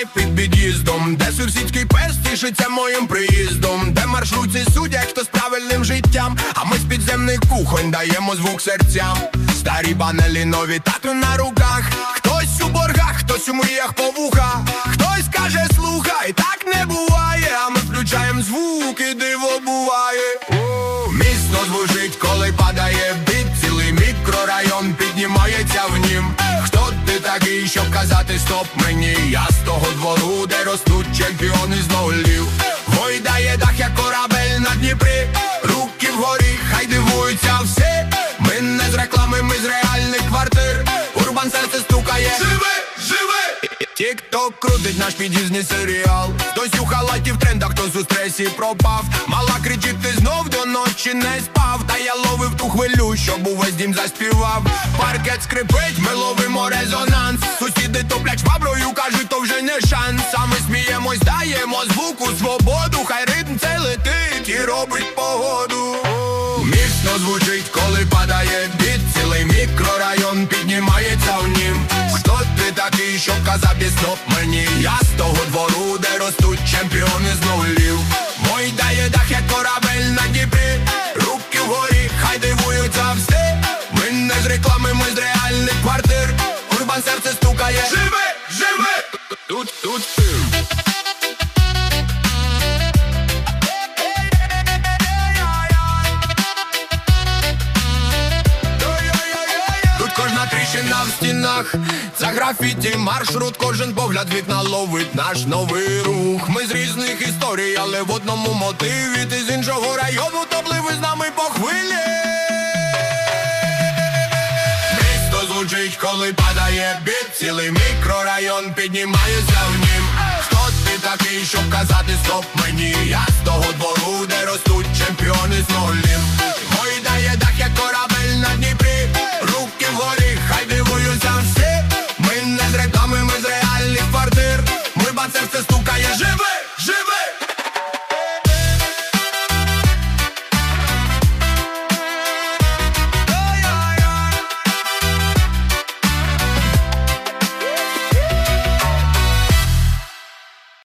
драйв під під'їздом, де сусідський пес тішиться моїм приїздом, де маршрутці судять, хто з правильним життям, а ми з підземних кухонь даємо звук серцям. Старі панелі, нові тату на руках, хтось у боргах, хтось у мріях по вухах, хтось каже слухай, так не буває, а ми включаємо звук і диво буває. Місто звучить, коли падає біт, цілий мікрорайон піднімається в нім. Хто ти такий, щоб казати стоп мені? Я з того двору, де ростуть чемпіони з нулів. Гойдає дах, як корабель на Дніпрі, руки вгорі, хай дивуються всі. Ми не з реклами, ми з реальних квартир. Урбан серце стукає, живи, живи! Тік-ток крутить наш під'їзний серіал. Хтось у халаті в трендах, хтось у стресі пропав. Мала кричить, ти знов до ночі не спав. Та я ловив ту хвилю, щоб увесь дім заспівав. Паркет скрипить, ми ловимо резонанс. Сусіди топлять шваброю, кажуть, то вже не шанс. А ми сміємось, даємо звуку свободу. Хай ритм це летить і робить погоду. Міцно звучить, коли падає біт, цілий мікрорайон піднімається в нім. Хто ти такий, щоб казати стоп мені? Я з того двору, де ростуть чемпіони з нулів. Мой дає дах, як корабель на Дніпрі, руки вгорі, хай дивуються всі. Ми не з реклами, ми з реальних квартир. Урбан серце стукає, живи, живи! Тут кожна тріщина в стінах, це графіті, маршрут, кожен погляд вікна ловить наш новий рух. Ми з різних історій, але в одному мотиві. Ти з іншого району, то пливи з нами по хвилі. Місто звучить, коли падає біт, цілий мікрорайон піднімається в нім. Хто ти такий, щоб казати стоп мені? Я з того двору, де ростуть чемпіони з нулів. Гойдає дах,